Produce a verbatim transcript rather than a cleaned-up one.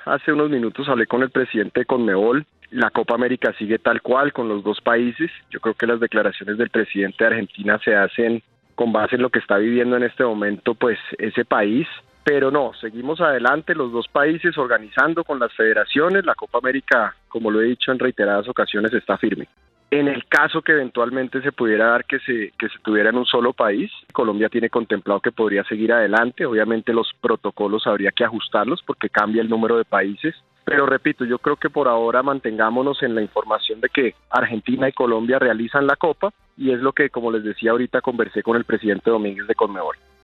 hace unos minutos hablé con el presidente de Conmebol. La Copa América sigue tal cual con los dos países. Yo creo que las declaraciones del presidente de Argentina se hacen con base en lo que está viviendo en este momento pues ese país. Pero no, seguimos adelante los dos países organizando con las federaciones. La Copa América, como lo he dicho en reiteradas ocasiones, está firme. En el caso que eventualmente se pudiera dar que se, que se tuviera en un solo país, Colombia tiene contemplado que podría seguir adelante. Obviamente los protocolos habría que ajustarlos porque cambia el número de países. Pero repito, yo creo que por ahora mantengámonos en la información de que Argentina y Colombia realizan la Copa y es lo que, como les decía ahorita, conversé con el presidente Domínguez de Conmebol.